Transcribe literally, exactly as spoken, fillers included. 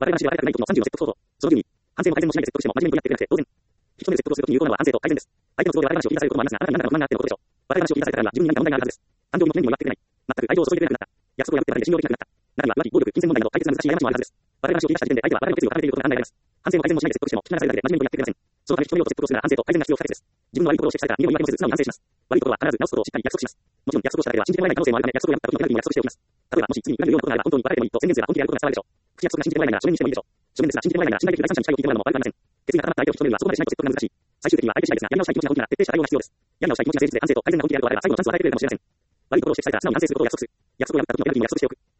我々が知りは早くない時のさんじゅうの説得方法。その順に、反省も改善もしないで説得しても真面目に取り合ってくれなくて当然。一目で説得をするときに有効なのは反省と改善です。相手の都合で我々話を切り出されることもありますが、あなたに何らかの不満があってのことでしょう。我々話を切り出されたからには自分に何か問題があるはずです。感情にも面にも言わってくれない。全く愛情を注いでくれなくなった。約束を破ってまで信用できなくなった。中には浮気、暴力、金銭問題など解決が難しい過ちもあるはずです。我々話を切り出した時点で相手は我々の決意を固めていることが考えられます。反省も改善もしないで説得しても、聞き流されるだけで真面目に取り合ってくれません。そのため、人目をと説得をするなら反省と改善が必要不可欠です。自分の悪いところを指摘されたら身を言い訳もせず素直に反省します。悪いところは必ず直すことをしっかり約束します。もちろん約束をしただけでは信じてもらえない可能性もあるため、約束を破った時のペナルティも約束しておきます。例えば、もし次に裏切るようなことがあれば本当にバラれてもいいと宣言すれば本気でやることが伝わるでしょう。口約束が信じてもらえないなら書面にしてもいいでしょう。書面ですが信じてもらえないなら信頼できる第三者に期待を聞いてもらうのも悪くありません。決意が固まった相手を認めるにはそこまでしないと説得が難しい。最終的には相手次第ですが、やり直したい気持ちが本気なら徹底した対応が必要です。やり直したい気持ちが誠実で反省と改善が本気であると我々は最後のチャンスを与えてくれるかもしれません。悪いところを指摘されたら素直に反省することを約束する。約束を破った時のペナルティも約束しておく。